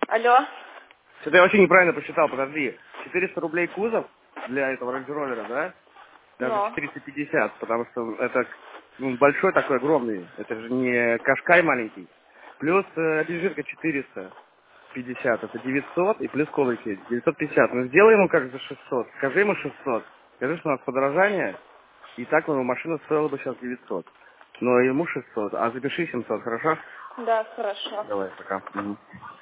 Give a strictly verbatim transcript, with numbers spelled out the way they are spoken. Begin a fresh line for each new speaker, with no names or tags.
Алло.
Что-то я вообще неправильно посчитал, подожди. четыреста рублей кузов для этого Range Rover, да? Даже
Но.
четыреста пятьдесят, потому что это ну, большой такой, огромный. Это же не Кашкай маленький. Плюс э, обезжирка четыреста пятьдесят, это девятьсот, и плюс коврики девятьсот пятьдесят. Ну сделай ему как за шестьсот, скажи ему шестьсот. Скажи, что у нас подорожание, и так его машина стоила бы сейчас девятьсот. Но ему шестьсот, а запиши семьсот, хорошо?
Да, хорошо.
Давай, пока. Мгм.